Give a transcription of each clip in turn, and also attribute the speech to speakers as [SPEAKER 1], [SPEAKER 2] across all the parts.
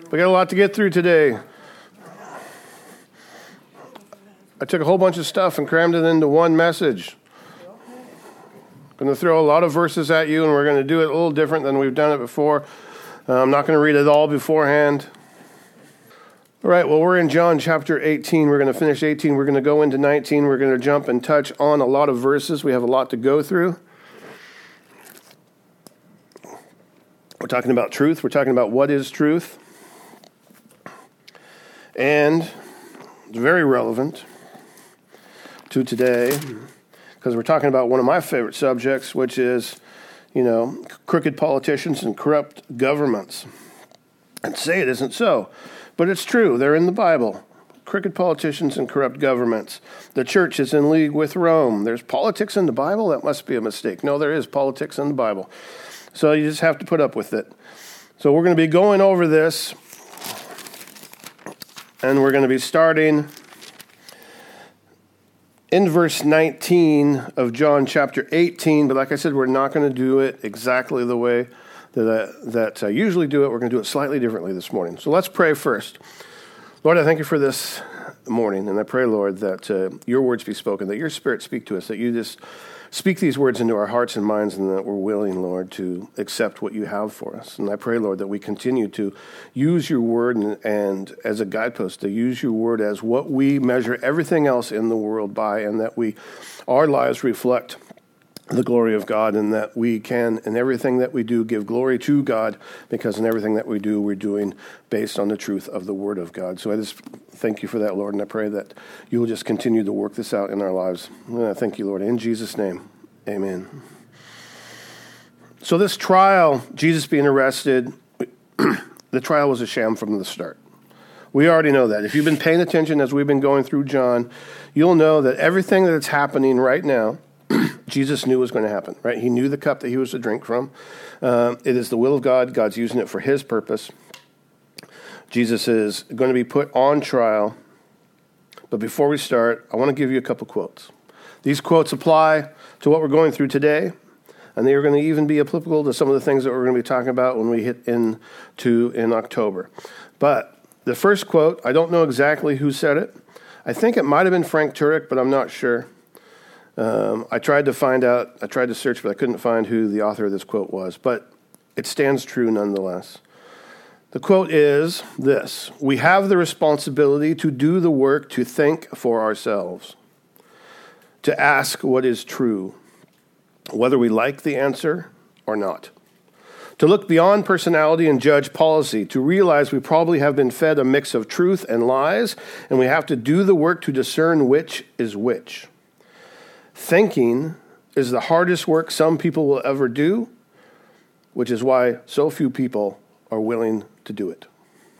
[SPEAKER 1] We got a lot to get through today. I took a whole bunch of stuff and crammed it into one message. I'm going to throw a lot of verses at you, and we're going to do it a little different than we've done it before. I'm not going to read it all beforehand. All right, well, we're in John chapter 18. We're going to finish 18. We're going to go into 19. We're going to jump and touch on a lot of verses. We have a lot to go through. We're talking about truth. We're talking about what is truth. And it's very relevant to today because we're talking about one of my favorite subjects, which is, crooked politicians and corrupt governments. And say it isn't so, but it's true. They're in the Bible. Crooked politicians and corrupt governments. The church is in league with Rome. There's politics in the Bible? That must be a mistake. No, there is politics in the Bible. So you just have to put up with it. So we're going to be going over this. And we're going to be starting in verse 19 of John chapter 18. But like I said, we're not going to do it exactly the way that I usually do it. We're going to do it slightly differently this morning. So let's pray first. Lord, I thank you for this morning. And I pray, Lord, that your words be spoken, that your Spirit speak to us, that you just speak these words into our hearts and minds, and that we're willing, Lord, to accept what you have for us. And I pray, Lord, that we continue to use your word and as a guidepost, to use your word as what we measure everything else in the world by, and that our lives reflect the glory of God, and that we can, in everything that we do, give glory to God, because in everything that we do, we're doing based on the truth of the Word of God. So I just thank you for that, Lord, and I pray that you will just continue to work this out in our lives. And I thank you, Lord, in Jesus' name, amen. So this trial, Jesus being arrested, the trial was a sham from the start. We already know that. If you've been paying attention as we've been going through John, you'll know that everything that's happening right now, Jesus knew was going to happen, right? He knew the cup that he was to drink from. It is the will of God. God's using it for his purpose. Jesus is going to be put on trial. But before we start, I want to give you a couple quotes. These quotes apply to what we're going through today, and they are going to even be applicable to some of the things that we're going to be talking about when we hit in October. But the first quote, I don't know exactly who said it. I think it might have been Frank Turek, but I'm not sure. I tried to search, but I couldn't find who the author of this quote was, but it stands true nonetheless. The quote is this: we have the responsibility to do the work to think for ourselves, to ask what is true, whether we like the answer or not, to look beyond personality and judge policy, to realize we probably have been fed a mix of truth and lies, and we have to do the work to discern which is which. Thinking is the hardest work some people will ever do, which is why so few people are willing to do it.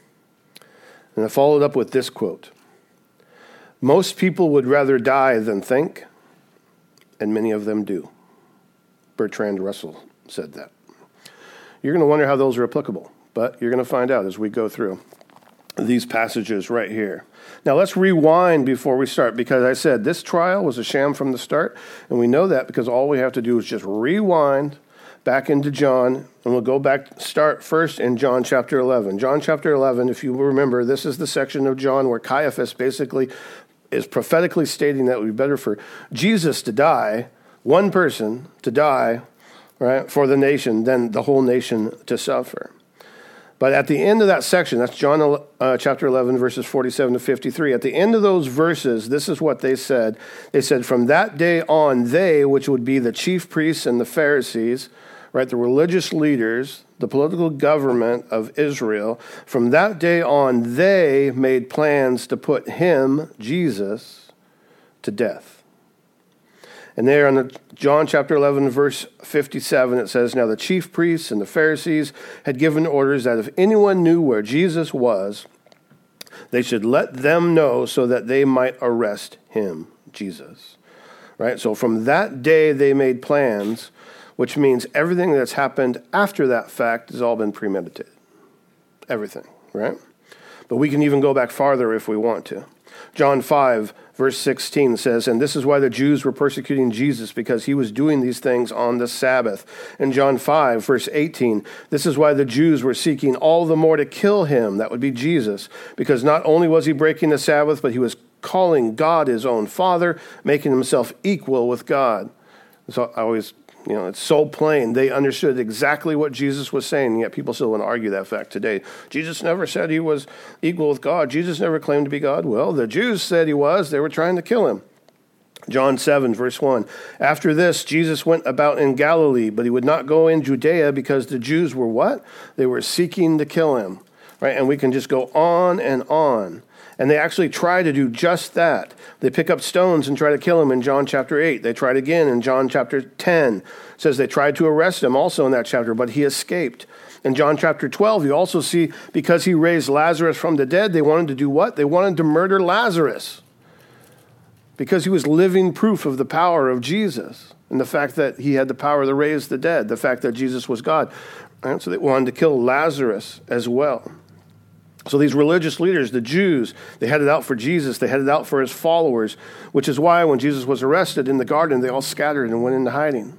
[SPEAKER 1] And I followed up with this quote: most people would rather die than think, and many of them do. Bertrand Russell said that. You're going to wonder how those are applicable, but you're going to find out as we go through these passages right here. Now let's rewind before we start, because I said this trial was a sham from the start, and we know that because all we have to do is just rewind back into John, and we'll go back, start first in John chapter 11. John chapter 11, if you remember, this is the section of John where Caiaphas basically is prophetically stating that it would be better for Jesus to die, one person to die, right, for the nation, than the whole nation to suffer. But at the end of that section, that's John chapter 11, verses 47 to 53. At the end of those verses, this is what they said. They said, from that day on, they, which would be the chief priests and the Pharisees, right, the religious leaders, the political government of Israel, from that day on, they made plans to put him, Jesus, to death. And there in John chapter 11, verse 57, it says, now the chief priests and the Pharisees had given orders that if anyone knew where Jesus was, they should let them know so that they might arrest him, Jesus. Right? So from that day, they made plans, which means everything that's happened after that fact has all been premeditated. Everything, right? But we can even go back farther if we want to. John 5, verse 16 says, and this is why the Jews were persecuting Jesus, because he was doing these things on the Sabbath. In John 5, verse 18, this is why the Jews were seeking all the more to kill him, that would be Jesus, because not only was he breaking the Sabbath, but he was calling God his own Father, making himself equal with God. So I always, it's so plain. They understood exactly what Jesus was saying, and yet people still want to argue that fact today. Jesus never said he was equal with God. Jesus never claimed to be God. Well, the Jews said he was. They were trying to kill him. John 7, verse 1. After this, Jesus went about in Galilee, but he would not go in Judea because the Jews were what? They were seeking to kill him. Right? And we can just go on and on. And they actually try to do just that. They pick up stones and try to kill him in John chapter 8. They tried again in John chapter 10. It says they tried to arrest him also in that chapter, but he escaped. In John chapter 12, you also see because he raised Lazarus from the dead, they wanted to do what? They wanted to murder Lazarus because he was living proof of the power of Jesus and the fact that he had the power to raise the dead, the fact that Jesus was God. Right? So they wanted to kill Lazarus as well. So these religious leaders, the Jews, they headed out for Jesus. They headed out for his followers, which is why when Jesus was arrested in the garden, they all scattered and went into hiding.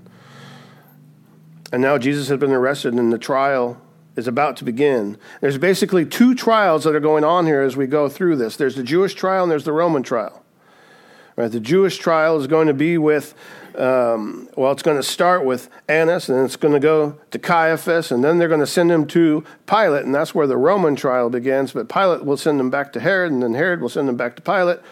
[SPEAKER 1] And now Jesus has been arrested and the trial is about to begin. There's basically two trials that are going on here as we go through this. There's the Jewish trial and there's the Roman trial. Right? The Jewish trial is going to be with it's going to start with Annas, and then it's going to go to Caiaphas, and then they're going to send him to Pilate, and that's where the Roman trial begins. But Pilate will send him back to Herod, and then Herod will send him back to Pilate.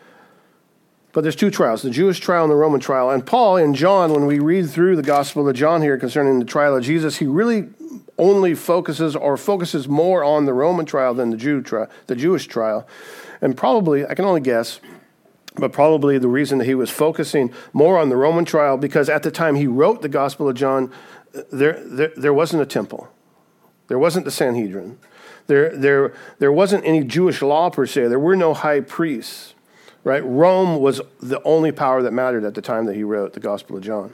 [SPEAKER 1] But there's two trials, the Jewish trial and the Roman trial. And Paul in John, when we read through the Gospel of John here concerning the trial of Jesus, he really only focuses more on the Roman trial than the Jewish trial. And probably, I can only guess, but probably the reason that he was focusing more on the Roman trial, because at the time he wrote the Gospel of John, there wasn't a temple. There wasn't the Sanhedrin. There wasn't any Jewish law per se. There were no high priests, right? Rome was the only power that mattered at the time that he wrote the Gospel of John.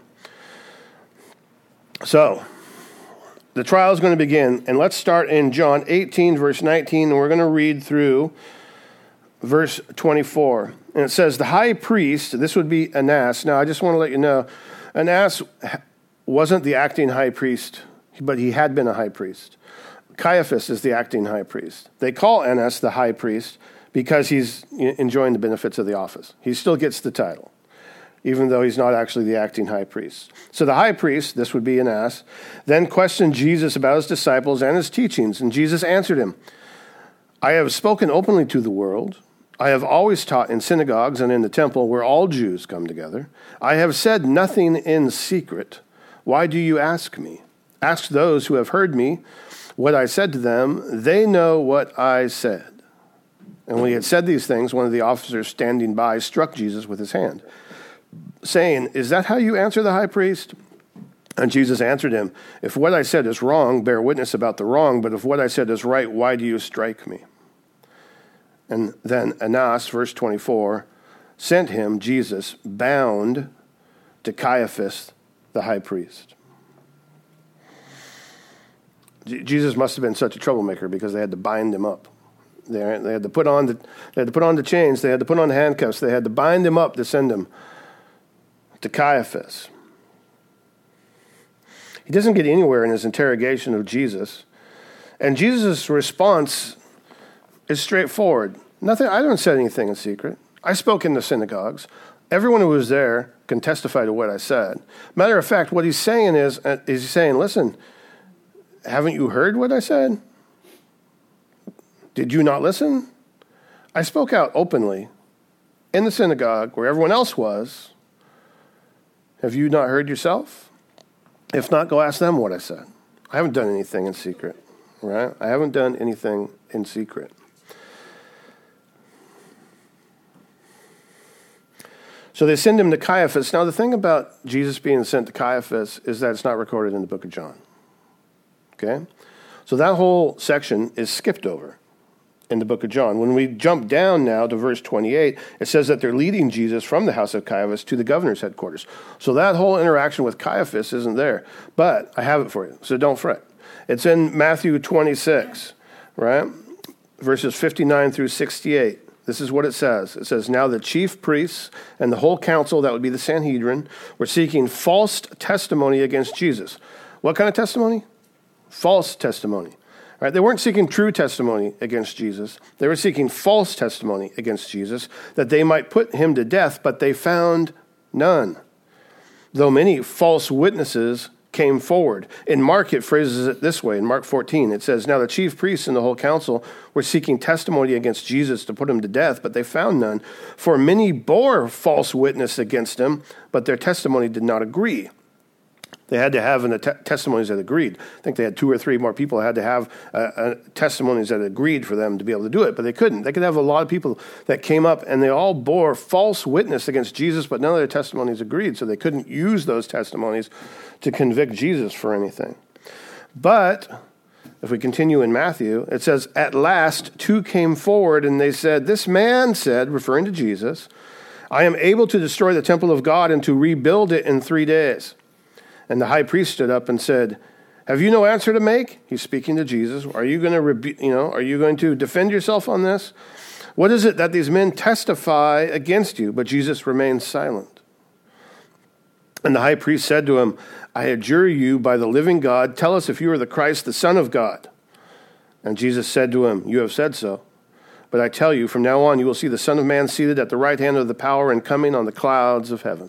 [SPEAKER 1] So the trial is going to begin, and let's start in John 18, verse 19, and we're going to read through verse 24. And it says, the high priest, this would be Annas. Now, I just want to let you know, Annas wasn't the acting high priest, but he had been a high priest. Caiaphas is the acting high priest. They call Annas the high priest because he's enjoying the benefits of the office. He still gets the title, even though he's not actually the acting high priest. So the high priest, this would be Annas, then questioned Jesus about his disciples and his teachings. And Jesus answered him, I have spoken openly to the world. I have always taught in synagogues and in the temple where all Jews come together. I have said nothing in secret. Why do you ask me? Ask those who have heard me what I said to them. They know what I said. And when he had said these things, one of the officers standing by struck Jesus with his hand, saying, is that how you answer the high priest? And Jesus answered him, if what I said is wrong, bear witness about the wrong. But if what I said is right, why do you strike me? And then Annas, verse 24, sent him, Jesus, bound to Caiaphas, the high priest. Jesus must have been such a troublemaker because they had to bind him up. They had to put on the chains. They had to put on the handcuffs. They had to bind him up to send him to Caiaphas. He doesn't get anywhere in his interrogation of Jesus. And Jesus' response is straightforward. Nothing. I haven't said anything in secret. I spoke in the synagogues. Everyone who was there can testify to what I said. Matter of fact, what he's saying is he's saying, listen, haven't you heard what I said? Did you not listen? I spoke out openly in the synagogue where everyone else was. Have you not heard yourself? If not, go ask them what I said. I haven't done anything in secret, right? I haven't done anything in secret. So they send him to Caiaphas. Now, the thing about Jesus being sent to Caiaphas is that it's not recorded in the book of John. Okay? So that whole section is skipped over in the book of John. When we jump down now to verse 28, it says that they're leading Jesus from the house of Caiaphas to the governor's headquarters. So that whole interaction with Caiaphas isn't there. But I have it for you, so don't fret. It's in Matthew 26, right? Verses 59 through 68. This is what it says. It says, now the chief priests and the whole council, that would be the Sanhedrin, were seeking false testimony against Jesus. What kind of testimony? False testimony. Right? They weren't seeking true testimony against Jesus. They were seeking false testimony against Jesus, that they might put him to death, but they found none, though many false witnesses came forward. In Mark, it phrases it this way. In Mark 14, it says, now the chief priests and the whole council were seeking testimony against Jesus to put him to death, but they found none. For many bore false witness against him, but their testimony did not agree. They had to have testimonies that agreed. I think they had 2 or 3 more people had to have testimonies that agreed for them to be able to do it, but they couldn't. They could have a lot of people that came up, and they all bore false witness against Jesus, but none of their testimonies agreed, so they couldn't use those testimonies to convict Jesus for anything. But if we continue in Matthew, it says, at last 2 came forward, and they said, this man said, referring to Jesus, I am able to destroy the temple of God and to rebuild it in 3 days. And the high priest stood up and said, have you no answer to make? He's speaking to Jesus. Are you going to defend yourself on this? What is it that these men testify against you? But Jesus remained silent. And the high priest said to him, I adjure you by the living God, tell us if you are the Christ, the Son of God. And Jesus said to him, you have said so. But I tell you, from now on you will see the Son of Man seated at the right hand of the power and coming on the clouds of heaven.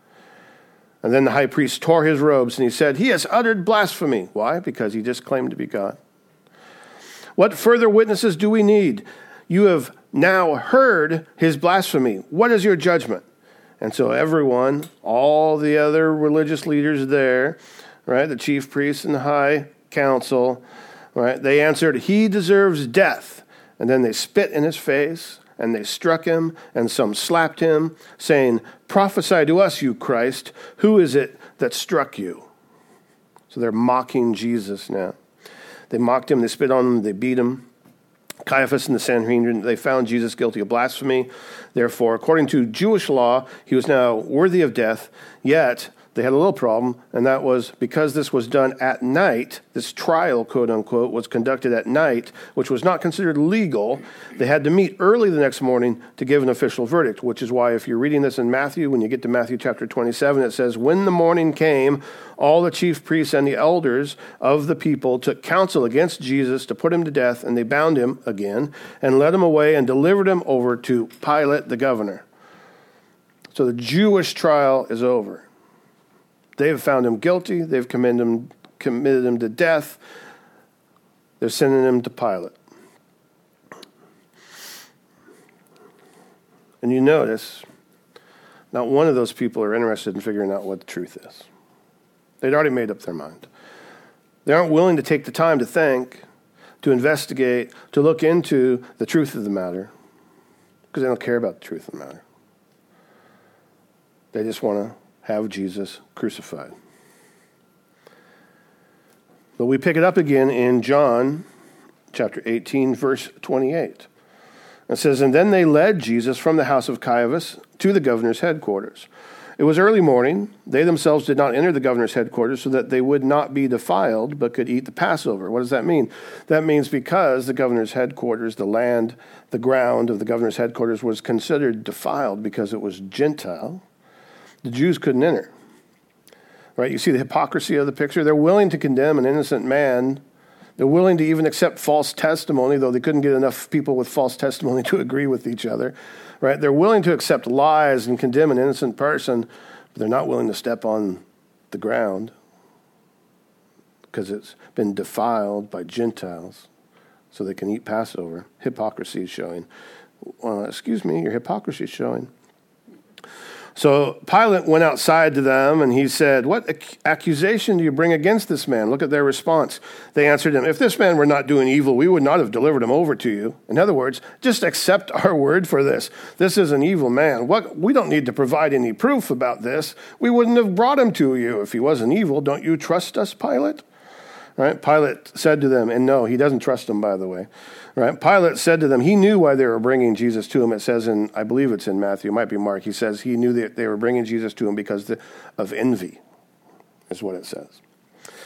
[SPEAKER 1] And then the high priest tore his robes, and he said, he has uttered blasphemy. Why? Because he just claimed to be God. What further witnesses do we need? You have now heard his blasphemy. What is your judgment? And so everyone, all the other religious leaders there, right, the chief priests and the high council, right, they answered, he deserves death. And then they spit in his face, and they struck him, and some slapped him, saying, prophesy to us, you Christ. Who is it that struck you? So they're mocking Jesus now. They mocked him, they spit on him, they beat him. Caiaphas and the Sanhedrin, they found Jesus guilty of blasphemy. Therefore, according to Jewish law, he was now worthy of death, yet they had a little problem, and that was because this was done at night, this trial, quote unquote, was conducted at night, which was not considered legal. They had to meet early the next morning to give an official verdict, which is why if you're reading this in Matthew, when you get to Matthew chapter 27, it says, when the morning came, all the chief priests and the elders of the people took counsel against Jesus to put him to death, and they bound him again and led him away and delivered him over to Pilate the governor. So the Jewish trial is over. They have found him guilty. They've committed him to death. They're sending him to Pilate. And you notice, not one of those people are interested in figuring out what the truth is. They'd already made up their mind. They aren't willing to take the time to think, to investigate, to look into the truth of the matter, because they don't care about the truth of the matter. They just want to have Jesus crucified. But we pick it up again in John chapter 18, verse 28. It says, and then they led Jesus from the house of Caiaphas to the governor's headquarters. It was early morning. They themselves did not enter the governor's headquarters so that they would not be defiled, but could eat the Passover. What does that mean? That means because the governor's headquarters, the land, the ground of the governor's headquarters was considered defiled because it was Gentile, the Jews couldn't enter. Right? You see the hypocrisy of the picture? They're willing to condemn an innocent man. They're willing to even accept false testimony, though they couldn't get enough people with false testimony to agree with each other. Right? They're willing to accept lies and condemn an innocent person, but they're not willing to step on the ground because it's been defiled by Gentiles so they can eat Passover. Hypocrisy is showing. Your hypocrisy is showing. So Pilate went outside to them, and he said, what accusation do you bring against this man? Look at their response. They answered him, if this man were not doing evil, we would not have delivered him over to you. In other words, just accept our word for this. This is an evil man. We don't need to provide any proof about this. We wouldn't have brought him to you if he wasn't evil. Don't you trust us, Pilate? Right? Pilate said to them, and no, he doesn't trust them, by the way. Right? Pilate said to them, he knew why they were bringing Jesus to him. It says I believe it's in Matthew, it might be Mark. He says he knew that they were bringing Jesus to him because of envy, is what it says.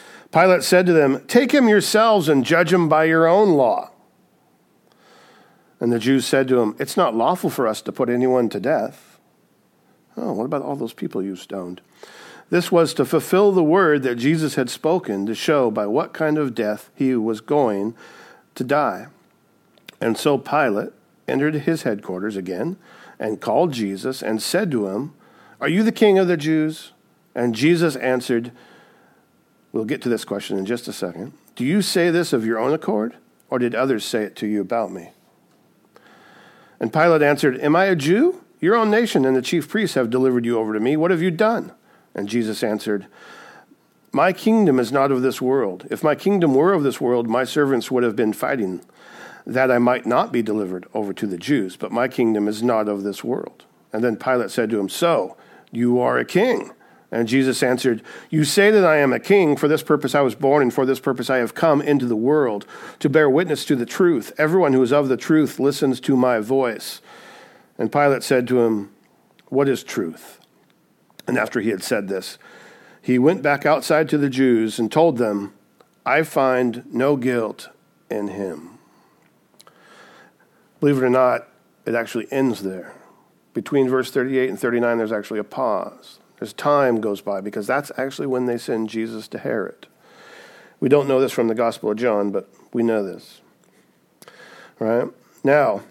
[SPEAKER 1] Pilate said to them, take him yourselves and judge him by your own law. And the Jews said to him, "It's not lawful for us to put anyone to death." Oh, what about all those people you stoned? This was to fulfill the word that Jesus had spoken, to show by what kind of death he was going to die. And so Pilate entered his headquarters again and called Jesus and said to him, "Are you the king of the Jews?" And Jesus answered, we'll get to this question in just a second, "Do you say this of your own accord, or did others say it to you about me?" And Pilate answered, "Am I a Jew? Your own nation and the chief priests have delivered you over to me. What have you done?" And Jesus answered, "My kingdom is not of this world. If my kingdom were of this world, my servants would have been fighting, that I might not be delivered over to the Jews. But my kingdom is not of this world." And then Pilate said to him, "So, you are a king?" And Jesus answered, "You say that I am a king. For this purpose I was born, and for this purpose I have come into the world, to bear witness to the truth. Everyone who is of the truth listens to my voice." And Pilate said to him, "What is truth?" And after he had said this, he went back outside to the Jews and told them, "I find no guilt in him." Believe it or not, it actually ends there. Between verse 38 and 39, there's actually a pause. As time goes by, because that's actually when they send Jesus to Herod. We don't know this from the Gospel of John, but we know this. Right? Now,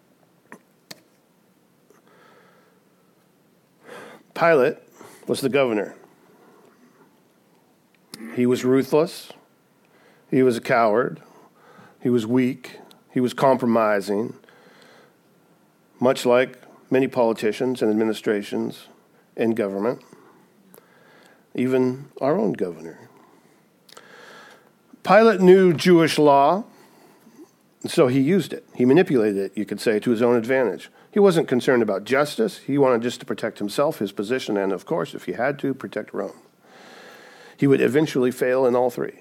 [SPEAKER 1] Pilate was the governor. He was ruthless. He was a coward. He was weak. He was compromising, much like many politicians and administrations in government, even our own governor. Pilate knew Jewish law, and so he used it. He manipulated it, you could say, to his own advantage. He wasn't concerned about justice. He wanted just to protect himself, his position, and, of course, if he had to, protect Rome. He would eventually fail in all three.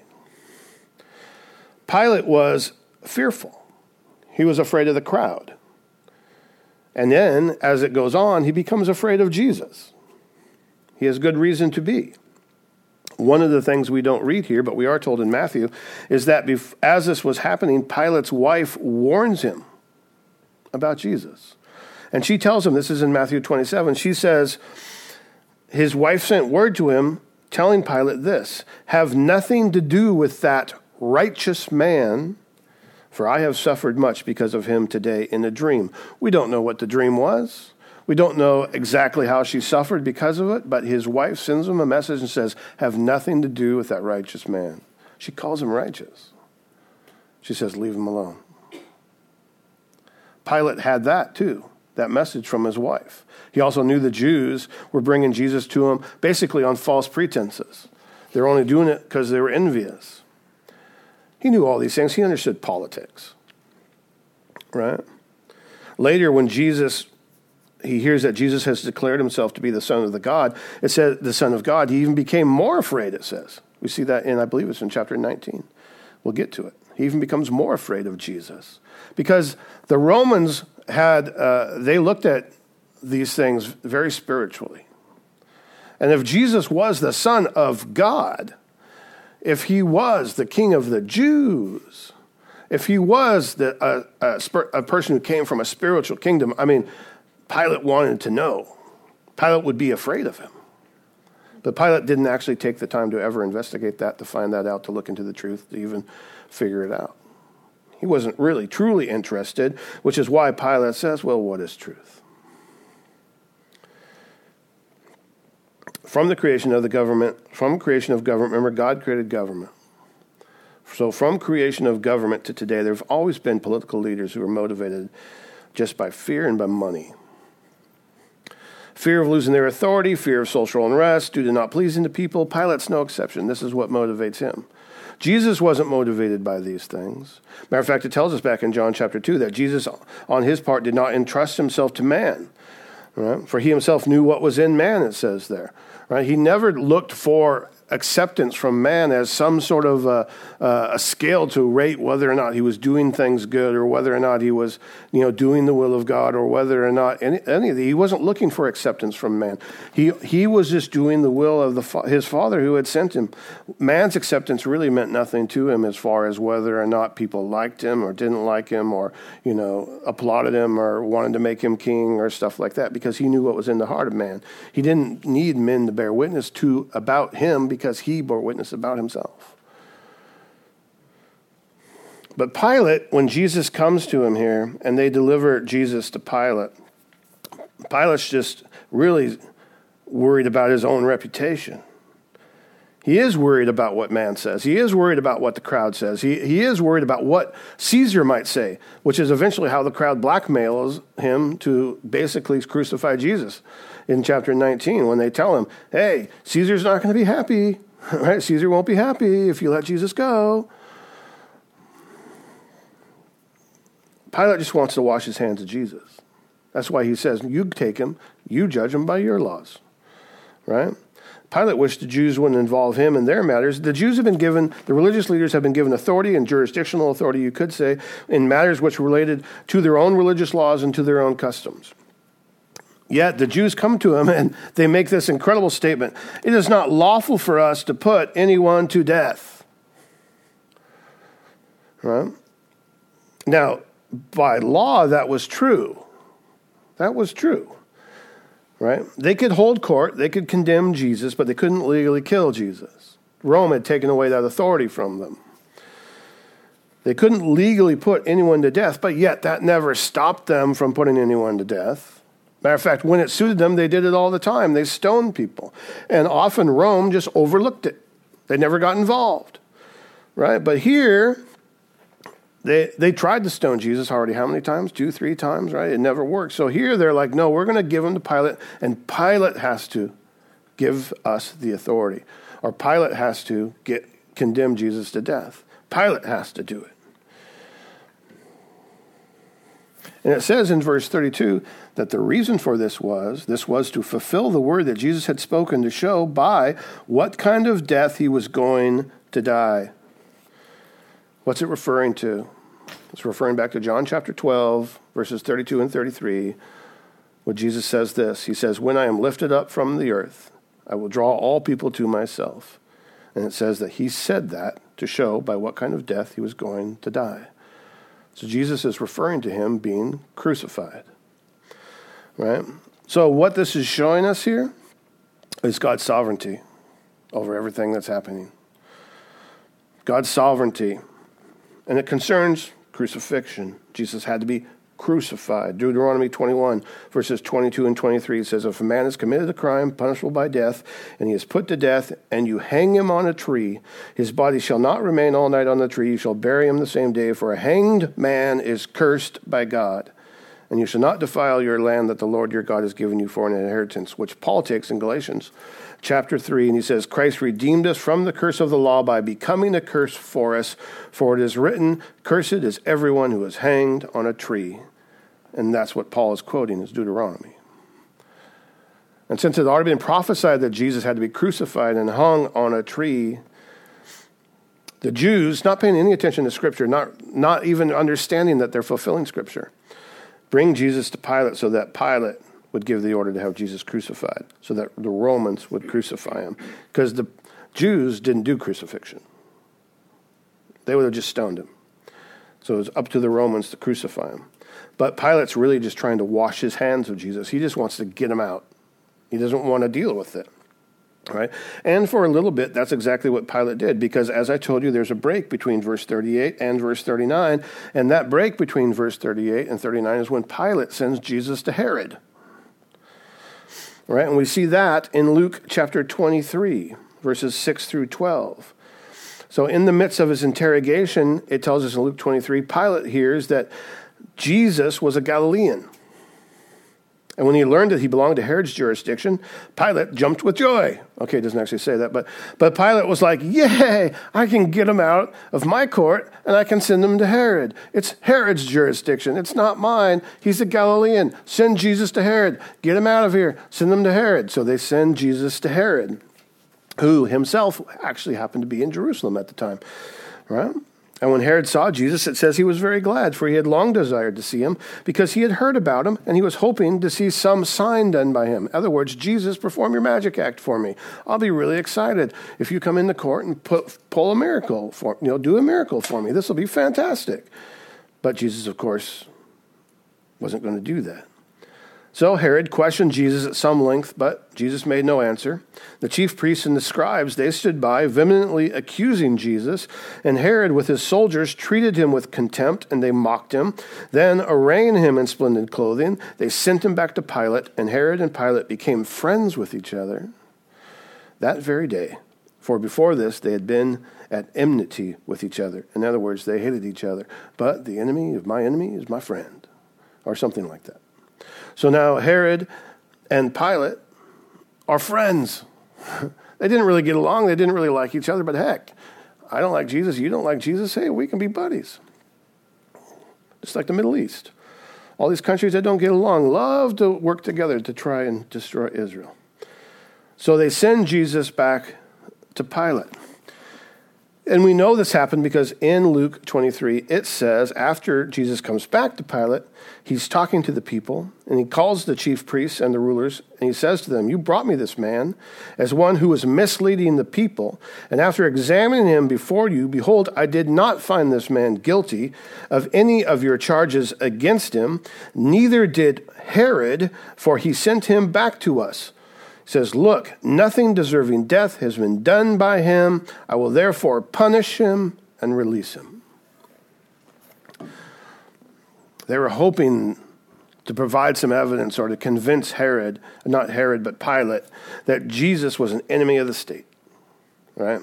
[SPEAKER 1] Pilate was fearful. He was afraid of the crowd. And then, as it goes on, he becomes afraid of Jesus. He has good reason to be. One of the things we don't read here, but we are told in Matthew, is that as this was happening, Pilate's wife warns him about Jesus. And she tells him, this is in Matthew 27, she says, his wife sent word to him telling Pilate this, "Have nothing to do with that righteous man, for I have suffered much because of him today in a dream." We don't know what the dream was. We don't know exactly how she suffered because of it, but his wife sends him a message and says, "Have nothing to do with that righteous man." She calls him righteous. She says, "Leave him alone." Pilate had that too, that message from his wife. He also knew the Jews were bringing Jesus to him basically on false pretenses. They were only doing it because they were envious. He knew all these things. He understood politics, right? Later, when he hears that Jesus has declared himself to be the Son of the God, it says the Son of God, he even became more afraid, it says. We see that I believe it's in chapter 19. We'll get to it. He even becomes more afraid of Jesus. Because the Romans they looked at these things very spiritually. And if Jesus was the Son of God, if he was the King of the Jews, if he was a person who came from a spiritual kingdom, Pilate wanted to know. Pilate would be afraid of him. But Pilate didn't actually take the time to ever investigate that, to find that out, to look into the truth, to even figure it out. He wasn't really truly interested, which is why Pilate says, well, what is truth? From the creation of government, remember, God created government. So from creation of government to today, there have always been political leaders who are motivated just by fear and by money. Fear of losing their authority, fear of social unrest, due to not pleasing the people. Pilate's no exception. This is what motivates him. Jesus wasn't motivated by these things. Matter of fact, it tells us back in John chapter 2 that Jesus, on his part, did not entrust himself to man. Right? For he himself knew what was in man, it says there. Right? He never looked for acceptance from man as some sort of a scale to rate whether or not he was doing things good, or whether or not he was, doing the will of God, or whether or not any of the, he wasn't looking for acceptance from man. He was just doing the will of his Father who had sent him. Man's acceptance really meant nothing to him as far as whether or not people liked him or didn't like him, or applauded him or wanted to make him king or stuff like that, because he knew what was in the heart of man. He didn't need men to bear witness about him, because he bore witness about himself. But Pilate, when Jesus comes to him here and they deliver Jesus to Pilate, Pilate's just really worried about his own reputation. He is worried about what man says. He is worried about what the crowd says. He is worried about what Caesar might say, which is eventually how the crowd blackmails him to basically crucify Jesus in chapter 19, when they tell him, hey, Caesar's not going to be happy. Right? Caesar won't be happy if you let Jesus go. Pilate just wants to wash his hands of Jesus. That's why he says, you take him, you judge him by your laws. Right? Pilate wished the Jews wouldn't involve him in their matters. The religious leaders have been given authority, and jurisdictional authority, you could say, in matters which related to their own religious laws and to their own customs. Yet the Jews come to him and they make this incredible statement: it is not lawful for us to put anyone to death. Right? Now, by law, that was true. That was true. Right? They could hold court, they could condemn Jesus, but they couldn't legally kill Jesus. Rome had taken away that authority from them. They couldn't legally put anyone to death, but yet that never stopped them from putting anyone to death. Matter of fact, when it suited them, they did it all the time. They stoned people. And often Rome just overlooked it. They never got involved. Right? But here, They tried to stone Jesus already how many times? 2, 3 times, right? It never worked. So here they're like, no, we're going to give him to Pilate, and Pilate has to give us the authority. Or Pilate has to condemn Jesus to death. Pilate has to do it. And it says in verse 32 that the reason for this was to fulfill the word that Jesus had spoken, to show by what kind of death he was going to die. What's it referring to? It's referring back to John chapter 12, verses 32 and 33, where Jesus says this. He says, when I am lifted up from the earth, I will draw all people to myself. And it says that he said that to show by what kind of death he was going to die. So Jesus is referring to him being crucified. Right? So what this is showing us here is God's sovereignty over everything that's happening. God's sovereignty. And it concerns crucifixion. Jesus had to be crucified. Deuteronomy 21, verses 22 and 23 says, if a man has committed a crime punishable by death, and he is put to death, and you hang him on a tree, his body shall not remain all night on the tree. You shall bury him the same day, for a hanged man is cursed by God. And you shall not defile your land that the Lord your God has given you for an inheritance, which Paul takes in Galatians chapter 3, and he says, Christ redeemed us from the curse of the law by becoming a curse for us, for it is written, cursed is everyone who is hanged on a tree. And that's what Paul is quoting, is Deuteronomy. And since it had already been prophesied that Jesus had to be crucified and hung on a tree, the Jews, not paying any attention to Scripture, not even understanding that they're fulfilling Scripture, bring Jesus to Pilate so that Pilate would give the order to have Jesus crucified, so that the Romans would crucify him. Because the Jews didn't do crucifixion. They would have just stoned him. So it was up to the Romans to crucify him. But Pilate's really just trying to wash his hands of Jesus. He just wants to get him out. He doesn't want to deal with it. Right? And for a little bit, that's exactly what Pilate did, because as I told you, there's a break between verse 38 and verse 39, and that break between verse 38 and 39 is when Pilate sends Jesus to Herod. Right? And we see that in Luke chapter 23, verses 6 through 12. So in the midst of his interrogation, it tells us in Luke 23, Pilate hears that Jesus was a Galilean. And when he learned that he belonged to Herod's jurisdiction, Pilate jumped with joy. Okay, it doesn't actually say that, but Pilate was like, yay, I can get him out of my court and I can send him to Herod. It's Herod's jurisdiction. It's not mine. He's a Galilean. Send Jesus to Herod. Get him out of here. Send him to Herod. So they send Jesus to Herod. who himself actually happened to be in Jerusalem at the time, right? And when Herod saw Jesus, it says he was very glad, for he had long desired to see him, because he had heard about him, and he was hoping to see some sign done by him. In other words, Jesus, perform your magic act for me. I'll be really excited if you come into court and pull a miracle for, do a miracle for me. This will be fantastic. But Jesus, of course, wasn't going to do that. So Herod questioned Jesus at some length, but Jesus made no answer. The chief priests and the scribes, they stood by, vehemently accusing Jesus, and Herod with his soldiers treated him with contempt, and they mocked him. Then, arraying him in splendid clothing, they sent him back to Pilate, and Herod and Pilate became friends with each other that very day. For before this, they had been at enmity with each other. In other words, they hated each other. But the enemy of my enemy is my friend, or something like that. So now Herod and Pilate are friends. They didn't really get along. They didn't really like each other. But heck, I don't like Jesus. You don't like Jesus. Hey, we can be buddies. Just like the Middle East. All these countries that don't get along love to work together to try and destroy Israel. So they send Jesus back to Pilate. And we know this happened because in Luke 23, it says after Jesus comes back to Pilate, he's talking to the people, and he calls the chief priests and the rulers, and he says to them, "You brought me this man as one who was misleading the people, and after examining him before you, behold, I did not find this man guilty of any of your charges against him, neither did Herod, for he sent him back to us. He says, look, nothing deserving death has been done by him. I will therefore punish him and release him." They were hoping to provide some evidence or to convince Herod, not Herod, but Pilate, that Jesus was an enemy of the state, right?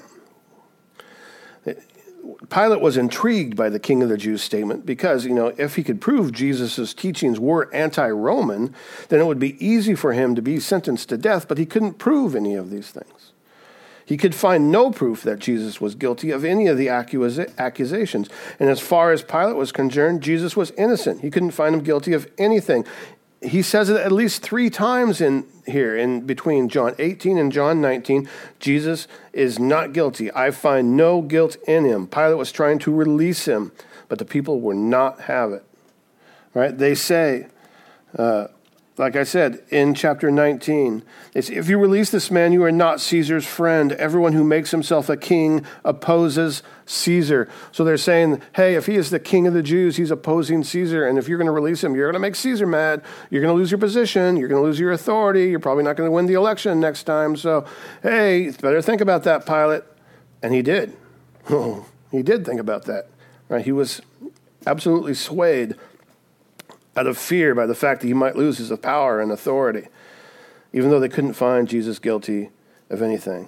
[SPEAKER 1] Pilate was intrigued by the King of the Jews statement because, if he could prove Jesus' teachings were anti-Roman, then it would be easy for him to be sentenced to death, but he couldn't prove any of these things. He could find no proof that Jesus was guilty of any of the accusations. And as far as Pilate was concerned, Jesus was innocent. He couldn't find him guilty of anything. He says it at least 3 times in here, in between John 18 and John 19, Jesus is not guilty. I find no guilt in him. Pilate was trying to release him, but the people would not have it. Right? They say, like I said, in chapter 19, it's, if you release this man, you are not Caesar's friend. Everyone who makes himself a king opposes Caesar. So they're saying, hey, if he is the king of the Jews, he's opposing Caesar. And if you're going to release him, you're going to make Caesar mad. You're going to lose your position. You're going to lose your authority. You're probably not going to win the election next time. So, hey, better think about that, Pilate. And he did. He did think about that. Right? He was absolutely swayed out of fear by the fact that he might lose his power and authority, even though they couldn't find Jesus guilty of anything.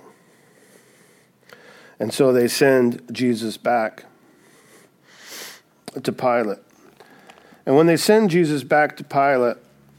[SPEAKER 1] And so they send Jesus back to Pilate. And when they send Jesus back to Pilate,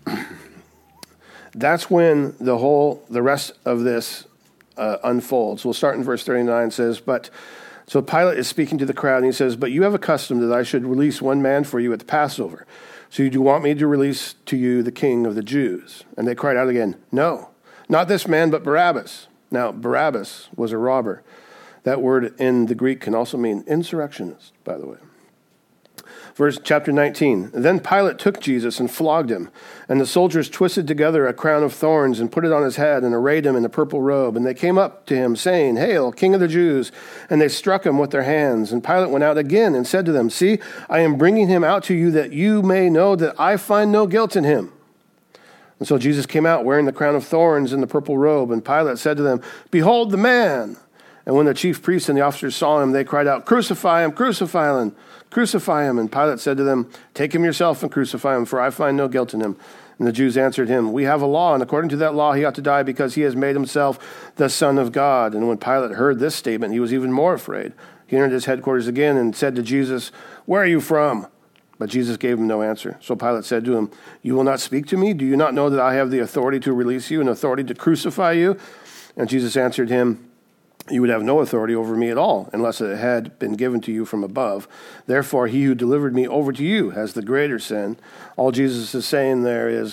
[SPEAKER 1] that's when the rest of this unfolds. We'll start in verse 39. It says, so Pilate is speaking to the crowd, and he says, "But you have a custom that I should release one man for you at the Passover. So you do want me to release to you the king of the Jews?" And they cried out again, "No, not this man, but Barabbas." Now, Barabbas was a robber. That word in the Greek can also mean insurrectionist, by the way. Chapter 19. Then Pilate took Jesus and flogged him, and the soldiers twisted together a crown of thorns and put it on his head and arrayed him in a purple robe. And they came up to him, saying, "Hail, King of the Jews!" And they struck him with their hands. And Pilate went out again and said to them, "See, I am bringing him out to you that you may know that I find no guilt in him." And so Jesus came out wearing the crown of thorns and the purple robe. And Pilate said to them, "Behold the man!" And when the chief priests and the officers saw him, they cried out, "Crucify him, crucify him, crucify him." And Pilate said to them, "Take him yourself and crucify him, for I find no guilt in him." And the Jews answered him, "We have a law, and according to that law he ought to die because he has made himself the Son of God." And when Pilate heard this statement, he was even more afraid. He entered his headquarters again and said to Jesus, "Where are you from?" But Jesus gave him no answer. So Pilate said to him, "You will not speak to me? Do you not know that I have the authority to release you and authority to crucify you?" And Jesus answered him, "You would have no authority over me at all, unless it had been given to you from above. Therefore, he who delivered me over to you has the greater sin." All Jesus is saying there is,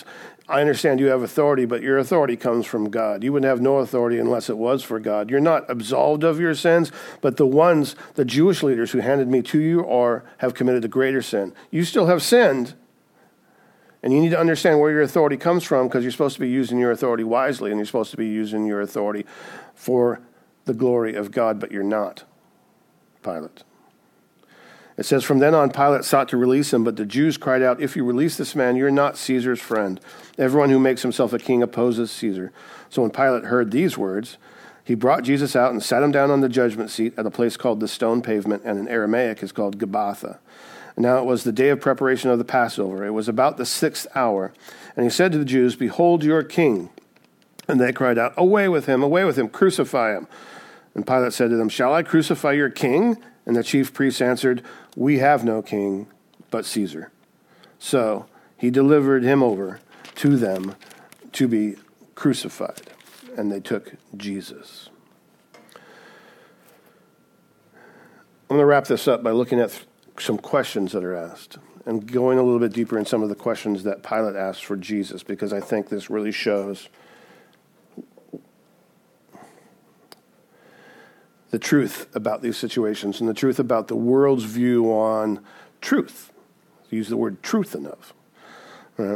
[SPEAKER 1] I understand you have authority, but your authority comes from God. You would have no authority unless it was for God. You're not absolved of your sins, but the Jewish leaders who handed me to you have committed a greater sin. You still have sinned, and you need to understand where your authority comes from, because you're supposed to be using your authority wisely, and you're supposed to be using your authority for the glory of God, but you're not, Pilate. It says, from then on, Pilate sought to release him, but the Jews cried out, if you release this man, you're not Caesar's friend. Everyone who makes himself a king opposes Caesar. So when Pilate heard these words, he brought Jesus out and sat him down on the judgment seat at a place called the Stone Pavement, and in Aramaic is called Gabbatha. And now it was the day of preparation of the Passover. It was about the 6th hour. And he said to the Jews, behold your king. And they cried out, away with him, crucify him. And Pilate said to them, shall I crucify your king? And the chief priests answered, we have no king but Caesar. So he delivered him over to them to be crucified. And they took Jesus. I'm going to wrap this up by looking at some questions that are asked and going a little bit deeper in some of the questions that Pilate asked for Jesus, because I think this really shows the truth about these situations and the truth about the world's view on truth. Use the word truth enough. Right?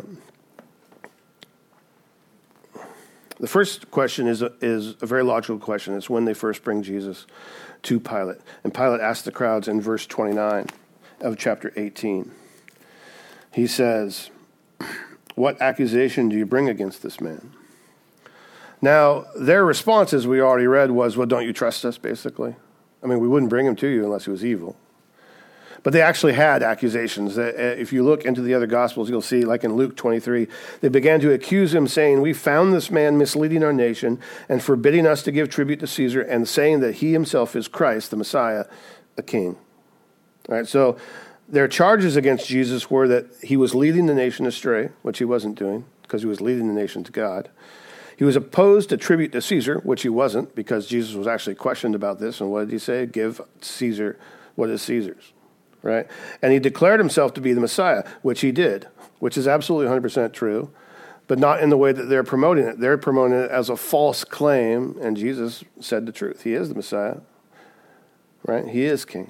[SPEAKER 1] The first question is a very logical question. It's when they first bring Jesus to Pilate. And Pilate asked the crowds in verse 29 of chapter 18. He says, what accusation do you bring against this man? Now, their response, as we already read, was, well, don't you trust us, basically? I mean, we wouldn't bring him to you unless he was evil. But they actually had accusations. If you look into the other Gospels, you'll see, like in Luke 23, they began to accuse him, saying, we found this man misleading our nation and forbidding us to give tribute to Caesar, and saying that he himself is Christ, the Messiah, a king. All right, so their charges against Jesus were that he was leading the nation astray, which he wasn't doing, because he was leading the nation to God. He was opposed to tribute to Caesar, which he wasn't, because Jesus was actually questioned about this. And what did he say? Give Caesar what is Caesar's, right? And he declared himself to be the Messiah, which he did, which is absolutely 100% true, but not in the way that they're promoting it. They're promoting it as a false claim, and Jesus said the truth. He is the Messiah, right? He is king.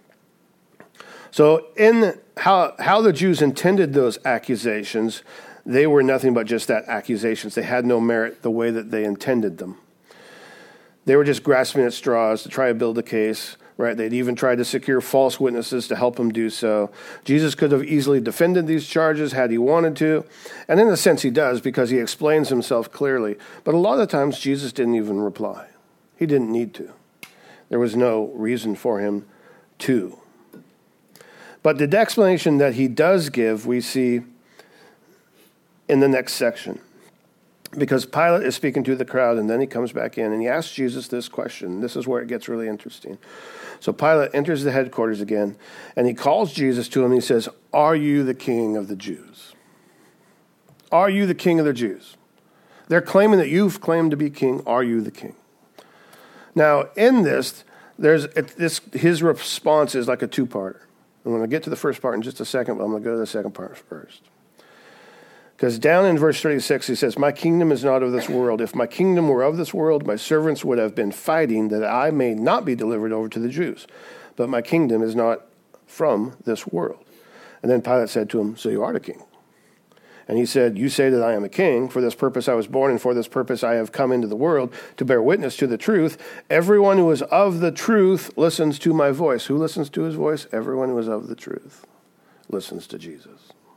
[SPEAKER 1] So in how the Jews intended those accusations, they were nothing but just that, accusations. They had no merit the way that they intended them. They were just grasping at straws to try to build a case, right? They'd even tried to secure false witnesses to help him do so. Jesus could have easily defended these charges had he wanted to. And in a sense he does, because he explains himself clearly. But a lot of times Jesus didn't even reply. He didn't need to. There was no reason for him to. But the explanation that he does give, we see in the next section, because Pilate is speaking to the crowd, and then he comes back in and he asks Jesus this question. This is where it gets really interesting. So Pilate enters the headquarters again, and he calls Jesus to him. And he says, are you the king of the Jews? Are you the king of the Jews? They're claiming that you've claimed to be king. Are you the king? Now, in this, his response is like a two-parter. I'm going to get to the first part in just a second, but I'm going to go to the second part first. Because down in verse 36, he says, my kingdom is not of this world. If my kingdom were of this world, my servants would have been fighting that I may not be delivered over to the Jews. But my kingdom is not from this world. And then Pilate said to him, so you are the king. And he said, you say that I am a king. For this purpose I was born, and for this purpose I have come into the world, to bear witness to the truth. Everyone who is of the truth listens to my voice. Who listens to his voice? Everyone who is of the truth listens to Jesus.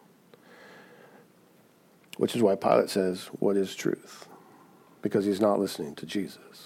[SPEAKER 1] Which is why Pilate says, what is truth? Because he's not listening to Jesus.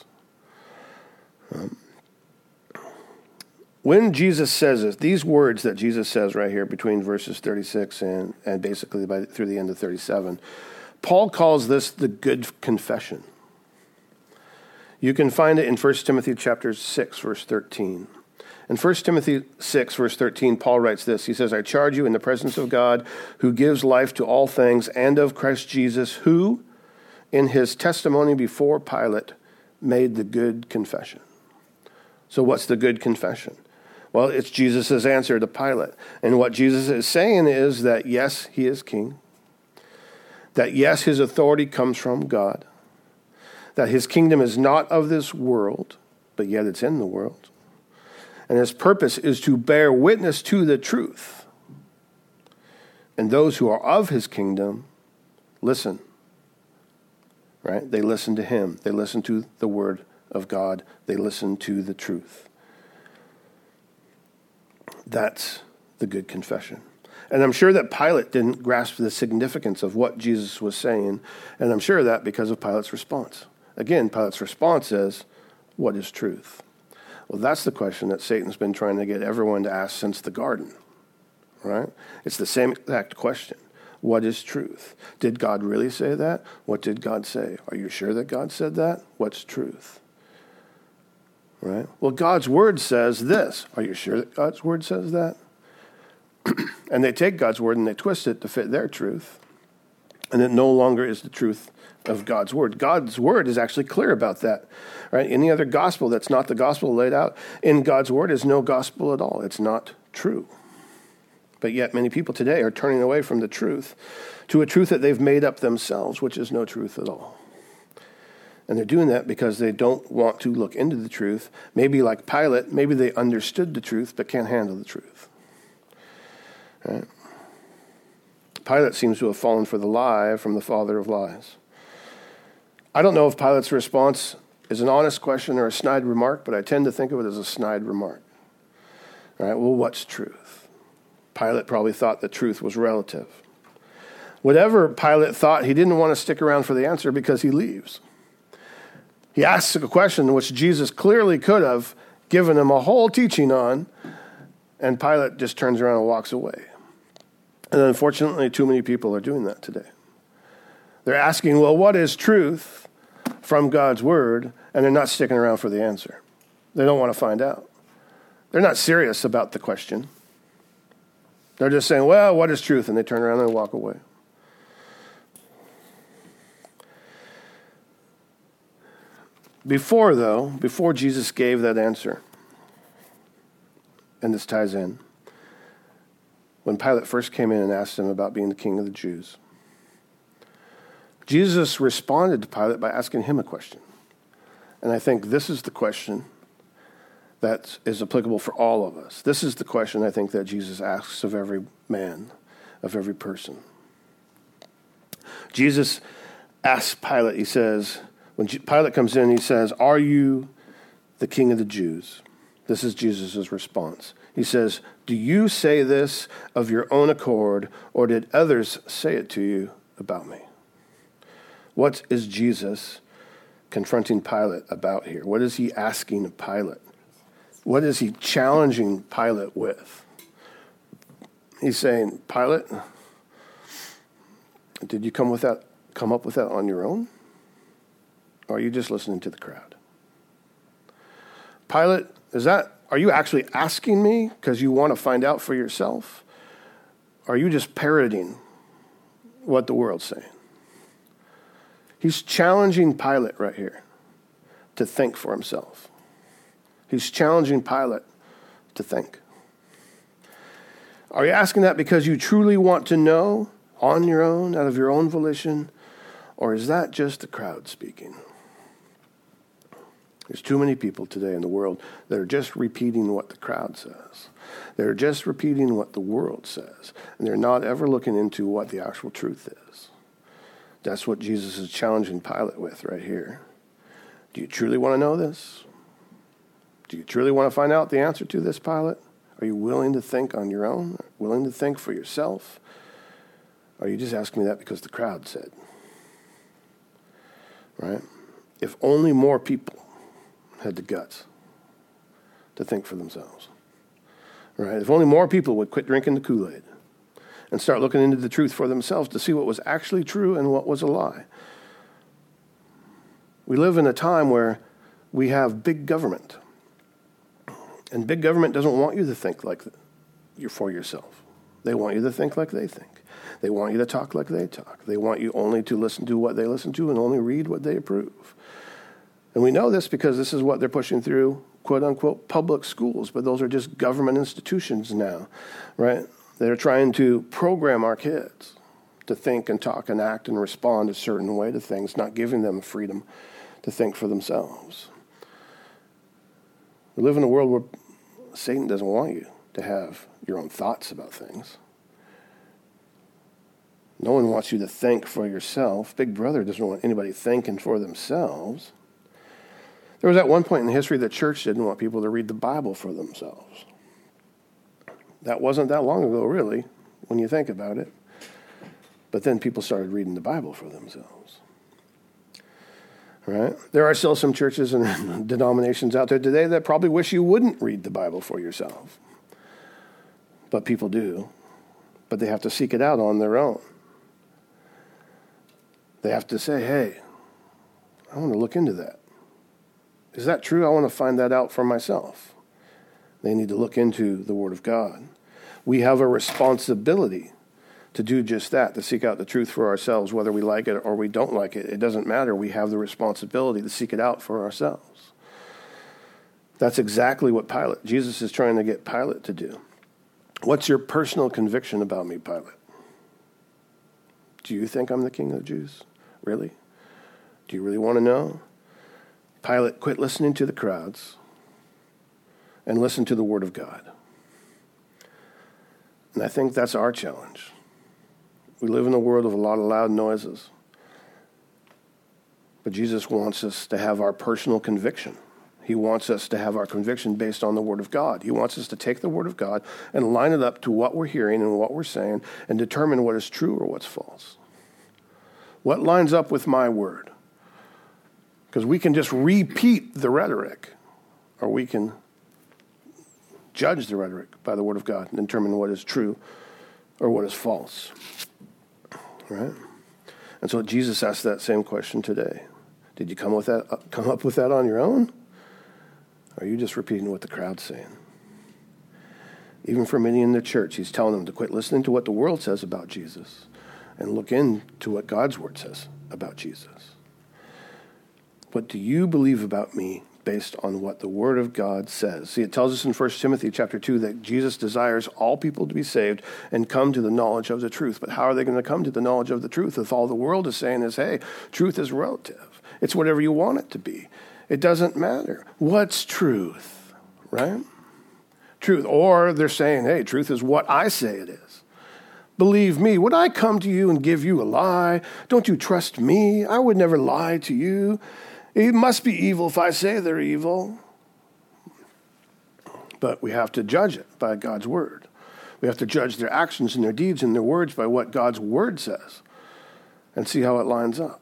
[SPEAKER 1] When Jesus says this, these words that Jesus says right here between verses 36 and basically through the end of 37, Paul calls this the good confession. You can find it in 1 Timothy chapter 6, verse 13. In 1 Timothy 6, verse 13, Paul writes this. He says, I charge you in the presence of God, who gives life to all things, and of Christ Jesus, who, in his testimony before Pilate, made the good confession. So what's the good confession? Well, it's Jesus' answer to Pilate. And what Jesus is saying is that, yes, he is king. that yes, his authority comes from God, that his kingdom is not of this world, but yet it's in the world. And his purpose is to bear witness to the truth. And those who are of his kingdom listen, right? They listen to him. They listen to the word of God. They listen to the truth. That's the good confession. And I'm sure that Pilate didn't grasp the significance of what Jesus was saying. And I'm sure of that because of Pilate's response. Again, Pilate's response is, what is truth? Well, that's the question that Satan's been trying to get everyone to ask since the garden, right? It's the same exact question. What is truth? Did God really say that? What did God say? Are you sure that God said that? What's truth? Right? Well, God's word says this. Are you sure that God's word says that? And they take God's word and they twist it to fit their truth. And it no longer is the truth of God's word. God's word is actually clear about that. Right? Any other gospel that's not the gospel laid out in God's word is no gospel at all. It's not true. But yet many people today are turning away from the truth to a truth that they've made up themselves, which is no truth at all. And they're doing that because they don't want to look into the truth. Maybe like Pilate, maybe they understood the truth but can't handle the truth. Right? Pilate seems to have fallen for the lie from the father of lies. I don't know if Pilate's response is an honest question or a snide remark, but I tend to think of it as a snide remark. All right, well, what's truth? Pilate probably thought that truth was relative. Whatever Pilate thought, he didn't want to stick around for the answer because he leaves. He asks a question which Jesus clearly could have given him a whole teaching on, and Pilate just turns around and walks away. And unfortunately, too many people are doing that today. They're asking, well, what is truth from God's word? And they're not sticking around for the answer. They don't want to find out. They're not serious about the question. They're just saying, well, what is truth? And they turn around and walk away. Before Jesus gave that answer, and this ties in, when Pilate first came in and asked him about being the king of the Jews, Jesus responded to Pilate by asking him a question. And I think this is the question that is applicable for all of us. This is the question I think that Jesus asks of every man, of every person. Jesus asks Pilate, he says, when Pilate comes in, he says, are you the king of the Jews? This is Jesus' response. He says, do you say this of your own accord, or did others say it to you about me? What is Jesus confronting Pilate about here? What is he asking of Pilate? What is he challenging Pilate with? He's saying, Pilate, did you come up with that on your own? Or are you just listening to the crowd? Pilate, are you actually asking me because you want to find out for yourself? Or are you just parroting what the world's saying? He's challenging Pilate right here to think for himself. He's challenging Pilate to think. Are you asking that because you truly want to know on your own, out of your own volition? Or is that just the crowd speaking? There's too many people today in the world that are just repeating what the crowd says. They're just repeating what the world says. And they're not ever looking into what the actual truth is. That's what Jesus is challenging Pilate with right here. Do you truly want to know this? Do you truly want to find out the answer to this, Pilate? Are you willing to think on your own? Willing to think for yourself? Or are you just asking me that because the crowd said? Right? If only more people had the guts to think for themselves. Right? If only more people would quit drinking the Kool-Aid and start looking into the truth for themselves to see what was actually true and what was a lie. We live in a time where we have big government. And big government doesn't want you to think like you're for yourself. They want you to think like they think. They want you to talk like they talk. They want you only to listen to what they listen to and only read what they approve. And we know this because this is what they're pushing through, quote-unquote, public schools. But those are just government institutions now, right? They're trying to program our kids to think and talk and act and respond a certain way to things, not giving them freedom to think for themselves. We live in a world where Satan doesn't want you to have your own thoughts about things. No one wants you to think for yourself. Big Brother doesn't want anybody thinking for themselves. There was at one point in history the church didn't want people to read the Bible for themselves. That wasn't that long ago, really, when you think about it. But then people started reading the Bible for themselves. Right? There are still some churches and denominations out there today that probably wish you wouldn't read the Bible for yourself. But people do. But they have to seek it out on their own. They have to say, hey, I want to look into that. Is that true? I want to find that out for myself. They need to look into the Word of God. We have a responsibility to do just that, to seek out the truth for ourselves, whether we like it or we don't like it. It doesn't matter. We have the responsibility to seek it out for ourselves. That's exactly what Jesus is trying to get Pilate to do. What's your personal conviction about me, Pilate? Do you think I'm the king of the Jews? Really? Do you really want to know? Pilate, quit listening to the crowds and listen to the Word of God. And I think that's our challenge. We live in a world of a lot of loud noises. But Jesus wants us to have our personal conviction. He wants us to have our conviction based on the Word of God. He wants us to take the Word of God and line it up to what we're hearing and what we're saying and determine what is true or what's false. What lines up with my word? Because we can just repeat the rhetoric, or we can judge the rhetoric by the Word of God and determine what is true or what is false. Right? And so Jesus asked that same question today. Did you come up with that on your own? Or are you just repeating what the crowd's saying? Even for many in the church, he's telling them to quit listening to what the world says about Jesus and look into what God's Word says about Jesus. What do you believe about me based on what the Word of God says? See, it tells us in 1 Timothy chapter 2 that Jesus desires all people to be saved and come to the knowledge of the truth. But how are they going to come to the knowledge of the truth if all the world is saying is, hey, truth is relative. It's whatever you want it to be. It doesn't matter. What's truth, right? Truth. Or they're saying, hey, truth is what I say it is. Believe me, would I come to you and give you a lie? Don't you trust me? I would never lie to you. It must be evil if I say they're evil. But we have to judge it by God's Word. We have to judge their actions and their deeds and their words by what God's Word says and see how it lines up.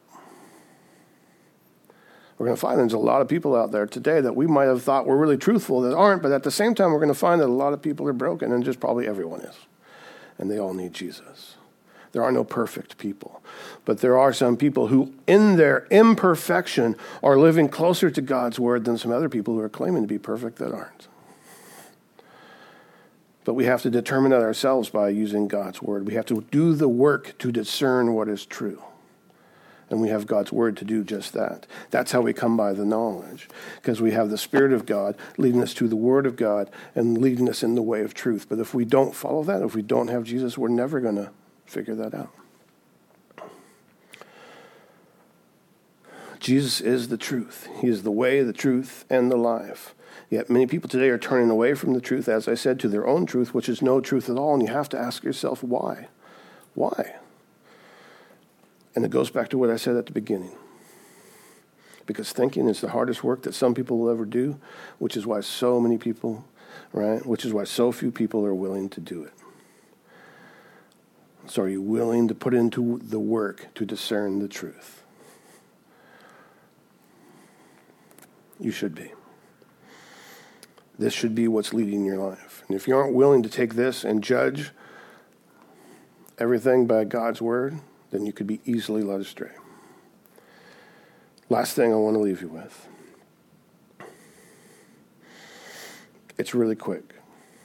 [SPEAKER 1] We're going to find there's a lot of people out there today that we might have thought were really truthful that aren't, but at the same time, we're going to find that a lot of people are broken, and just probably everyone is. And they all need Jesus. There are no perfect people. But there are some people who, in their imperfection, are living closer to God's Word than some other people who are claiming to be perfect that aren't. But we have to determine that ourselves by using God's Word. We have to do the work to discern what is true. And we have God's Word to do just that. That's how we come by the knowledge, because we have the Spirit of God leading us to the Word of God and leading us in the way of truth. But if we don't follow that, if we don't have Jesus, we're never going to figure that out. Jesus is the truth. He is the way, the truth, and the life. Yet many people today are turning away from the truth, as I said, to their own truth, which is no truth at all. And you have to ask yourself, why? Why? And it goes back to what I said at the beginning. Because thinking is the hardest work that some people will ever do, which is why so many people, right? Which is why so few people are willing to do it. So are you willing to put into the work to discern the truth? You should be. This should be what's leading your life. And if you aren't willing to take this and judge everything by God's Word, then you could be easily led astray. Last thing I want to leave you with. It's really quick.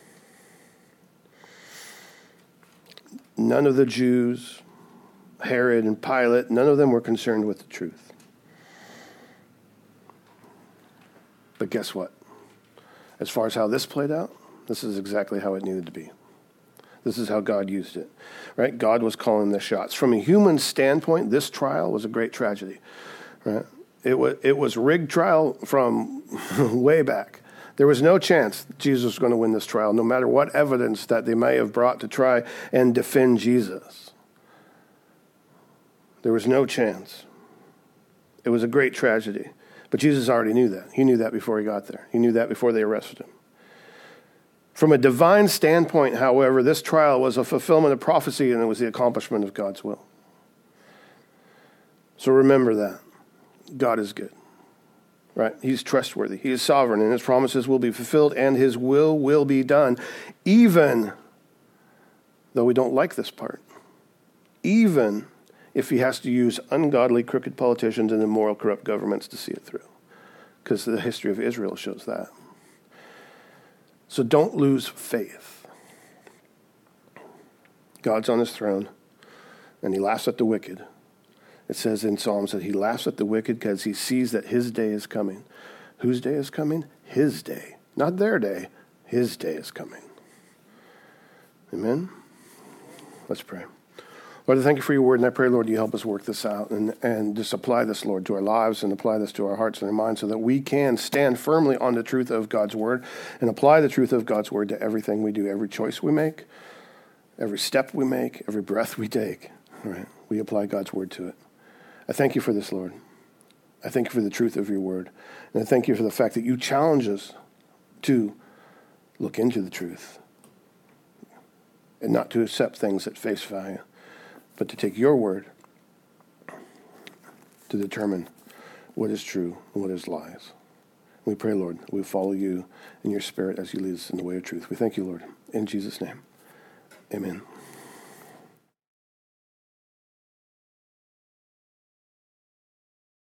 [SPEAKER 1] None of the Jews, Herod and Pilate, none of them were concerned with the truth. But guess what? As far as how this played out, this is exactly how it needed to be. This is how God used it, right? God was calling the shots. From a human standpoint, this trial was a great tragedy, right? It was rigged trial from way back. There was no chance Jesus was going to win this trial, no matter what evidence that they may have brought to try and defend Jesus. There was no chance. It was a great tragedy. But Jesus already knew that. He knew that before he got there. He knew that before they arrested him. From a divine standpoint, however, this trial was a fulfillment of prophecy, and it was the accomplishment of God's will. So remember that. God is good. Right? He's trustworthy. He is sovereign, and his promises will be fulfilled, and his will be done, even though we don't like this part. Even if he has to use ungodly, crooked politicians and immoral, corrupt governments to see it through. Because the history of Israel shows that. So don't lose faith. God's on his throne, and he laughs at the wicked. It says in Psalms that he laughs at the wicked because he sees that his day is coming. Whose day is coming? His day. Not their day. His day is coming. Amen? Let's pray. Lord, I thank you for your word, and I pray, Lord, you help us work this out and just apply this, Lord, to our lives and apply this to our hearts and our minds so that we can stand firmly on the truth of God's word and apply the truth of God's word to everything we do, every choice we make, every step we make, every breath we take. All right, we apply God's word to it. I thank you for this, Lord. I thank you for the truth of your word. And I thank you for the fact that you challenge us to look into the truth and not to accept things at face value, but to take your word to determine what is true and what is lies. We pray, Lord, that we follow you in your spirit as you lead us in the way of truth. We thank you, Lord, in Jesus' name. Amen.